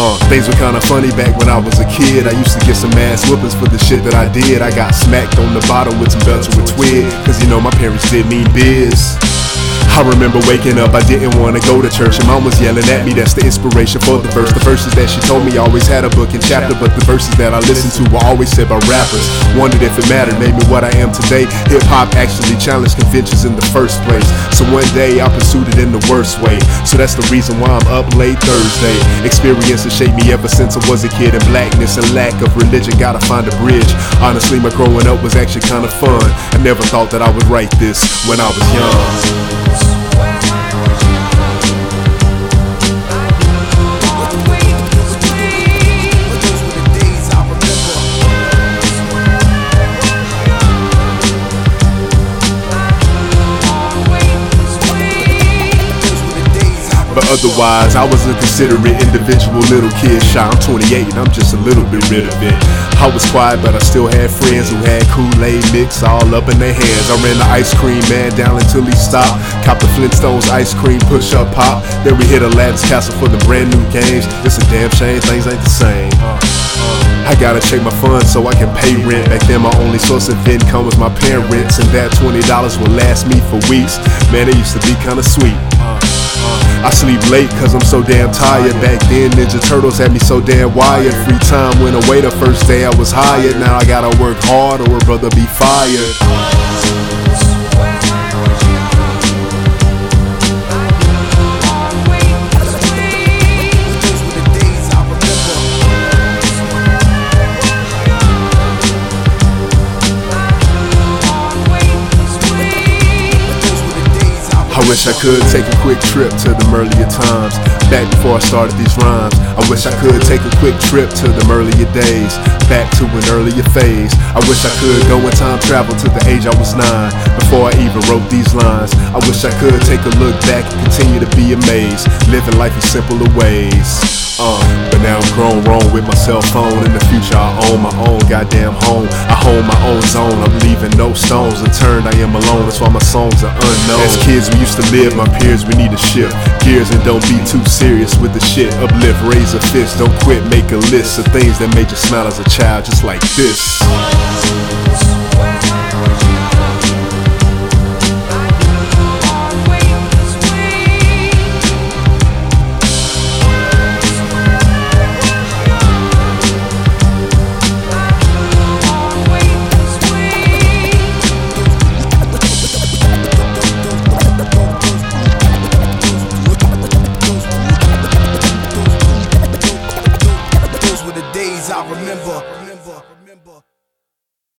Things were kinda funny back when I was a kid. I used to get some ass whoopings for the shit that I did. I got smacked on the bottom with some belts with twig, cause you know my parents did mean biz. I remember waking up, I didn't want to go to church, and mom was yelling at me, that's the inspiration for the verse. The verses that she told me always had a book and chapter, but the verses that I listened to were always said by rappers. Wondered if it mattered, made me what I am today. Hip-hop actually challenged conventions in the first place, so one day I pursued it in the worst way. So that's the reason why I'm up late Thursday. Experiences shaped me ever since I was a kid, and blackness and lack of religion gotta find a bridge. Honestly, my growing up was actually kinda fun. I never thought that I would write this when I was young. But otherwise, I was a considerate individual, little kid shy. I'm 28 and I'm just a little bit rid of it. I was quiet, but I still had friends who had Kool-Aid mix all up in their hands. I ran the ice cream man down until he stopped. Copped the Flintstones ice cream push-up pop. Then we hit Aladdin's castle for the brand new games. It's a damn shame things ain't the same. I gotta check my funds so I can pay rent. Back then my only source of income was my parents, and that $20 would last me for weeks. Man, it used to be kinda sweet. I sleep late cause I'm so damn tired. Back then Ninja Turtles had me so damn wired. Free time went away the first day I was hired. Now I gotta work hard or I'd rather be fired. I wish I could take a quick trip to them earlier times, back before I started these rhymes. I wish I could take a quick trip to them earlier days, back to an earlier phase. I wish I could go in time travel to the age I was 9, before I even wrote these lines. I wish I could take a look back and continue to be amazed, living life in simpler ways. But now I'm grown wrong with my cell phone. In the future I own my own goddamn home. I hone my own zone, I'm leaving no stones unturned. I am alone, that's why my songs are unknown. As kids we used to live, my peers we need to shift gears and don't be too serious with the shit. Uplift, raise a fist, don't quit, make a list of things that made you smile as a child, just like this.